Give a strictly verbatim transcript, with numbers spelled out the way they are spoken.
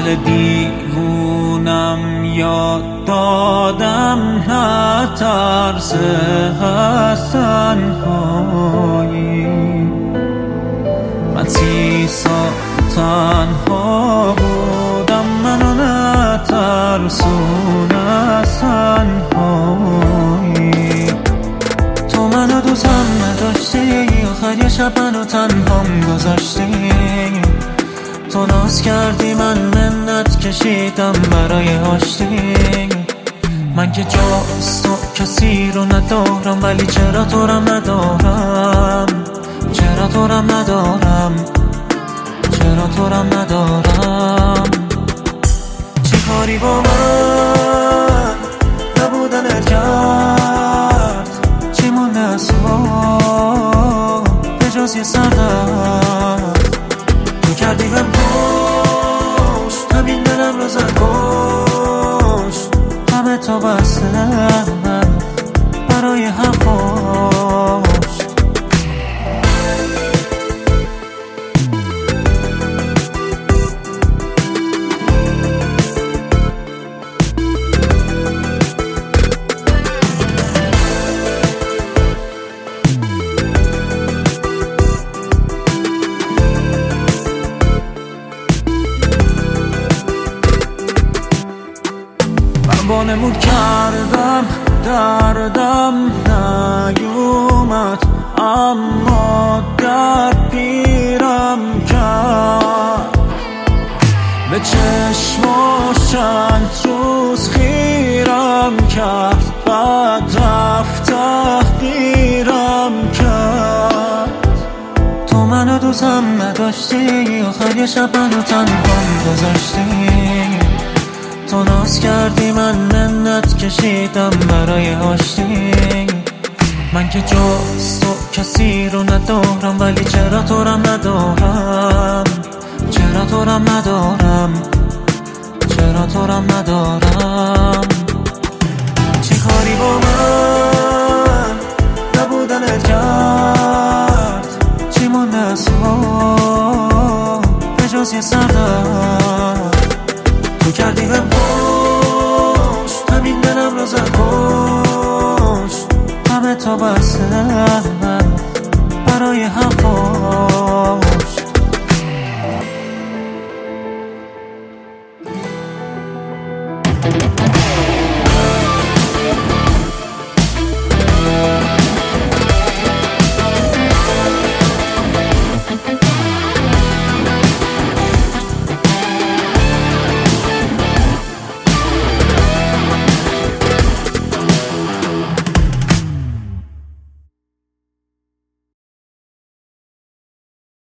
دل دیوونم یاد دادم نه ترس از تنهایی. من سی سال تنها بودم، منو نترسون از تنهایی. تو منو دوستم نداشتی، آخر یه شب منو تنهام گذاشتی. تو ناز کردی من منت کشیدم برای آشتی. من که جز تو کسی رو ندارم، ولی چرا تو رم ندارم، چرا تو رم ندارم، چرا تو رم ندارم. چی کاری با من نبودنت کرد، چی مونده از تو به جز یه سردرد. تو کردی بهم پشت، همین دلم رو زد کشت. همه تا بستم برای حرفاش. وانمود کردم دردم نیومد، اما درد پیرم کرد. به چشماش چند روز خیرم کرد، بعد رفت تحقیرم کرد. تو منو دوستم نداشتی، آخر یه شب منو تنهام گذاشتی. تو ناز کردی من منت کشیدم برای آشتی. من که جز تو کسی رو ندارم، ولی چرا تو رم ندارم، چرا تو رم ندارم، چرا تو رم ندارم. چی کاری با من نبودنت کرد، چی مونده از تو به جز یه سردرد. تو کردی بهم پشت، همین دلم رو زد کشت. همه تا بستم برای حرفاش.